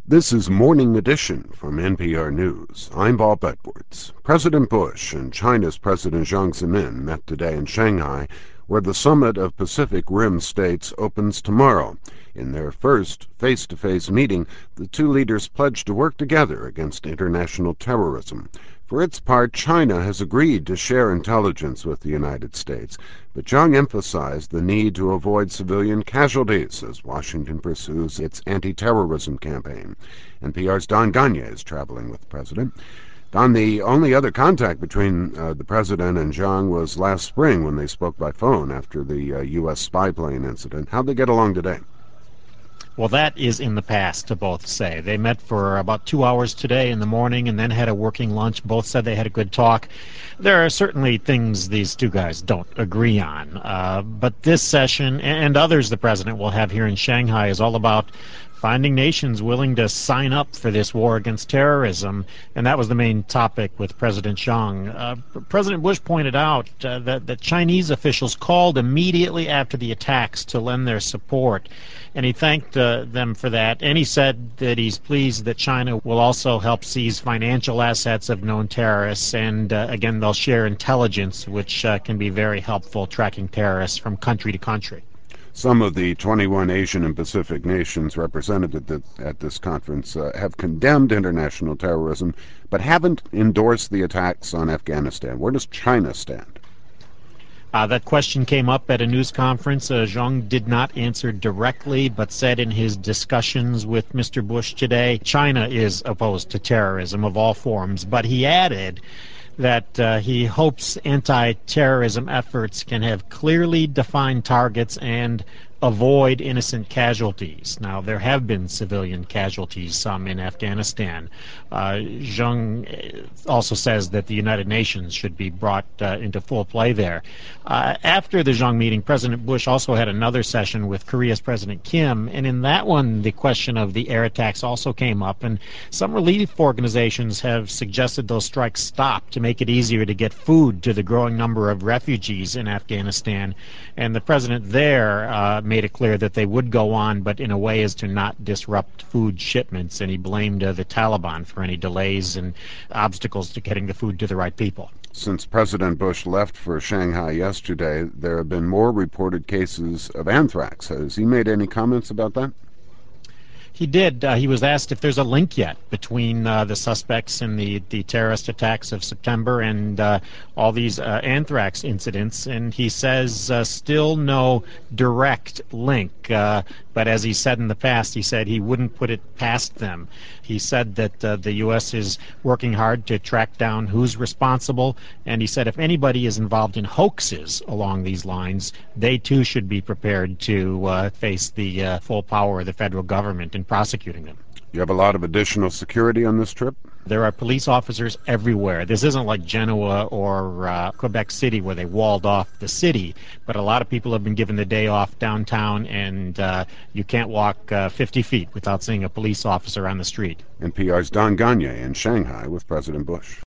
This is Morning Edition from NPR News. I'm Bob Edwards. President Bush and China's President Jiang Zemin met today in Shanghai, where the summit of Pacific Rim states opens tomorrow. In their first face-to-face meeting, the two leaders pledged to work together against international terrorism. For its part, China has agreed to share intelligence with the United States, but Jiang emphasized the need to avoid civilian casualties as Washington pursues its anti-terrorism campaign. NPR's Don Gonyea is traveling with the president. Don, the only other contact between the president and Jiang was last spring when they spoke by phone after the U.S. spy plane incident. How'd they get along today? Well, that is in the past, to both say. They met for about 2 hours today in the morning and then had a working lunch. Both said they had a good talk. There are certainly things these two guys don't agree on. But this session and others the president will have here in Shanghai is all about finding nations willing to sign up for this war against terrorism, and that was the main topic with President Jiang. President Bush pointed out that Chinese officials called immediately after the attacks to lend their support, and he thanked them for that, and he said that he's pleased that China will also help seize financial assets of known terrorists, and again, they'll share intelligence, which can be very helpful tracking terrorists from country to country. Some of the 21 Asian and Pacific nations represented at this conference have condemned international terrorism, but haven't endorsed the attacks on Afghanistan. Where does China stand? That question came up at a news conference. Jiang did not answer directly, but said in his discussions with Mr. Bush today, China is opposed to terrorism of all forms, but he added that he hopes anti-terrorism efforts can have clearly defined targets and avoid innocent casualties. Now, there have been civilian casualties, some in Afghanistan. Jiang also says that the United Nations should be brought into full play there. After the Jiang meeting, President Bush also had another session with Korea's President Kim, and in that one, the question of the air attacks also came up, and some relief organizations have suggested those strikes stop to make it easier to get food to the growing number of refugees in Afghanistan, and the president there made it clear that they would go on, but in a way as to not disrupt food shipments, and he blamed the Taliban for any delays and obstacles to getting the food to the right people. Since President Bush left for Shanghai yesterday, there have been more reported cases of anthrax. Has he made any comments about that? He did. He was asked if there's a link yet between the suspects in the terrorist attacks of September and all these anthrax incidents, and he says still no direct link. But as he said in the past, he said he wouldn't put it past them. He said that the U.S. is working hard to track down who's responsible, and he said if anybody is involved in hoaxes along these lines, they too should be prepared to face the full power of the federal government in prosecuting them. You have a lot of additional security on this trip? There are police officers everywhere. This isn't like Genoa or Quebec City where they walled off the city, but a lot of people have been given the day off downtown, and you can't walk 50 feet without seeing a police officer on the street. NPR's Don Gonyea in Shanghai with President Bush.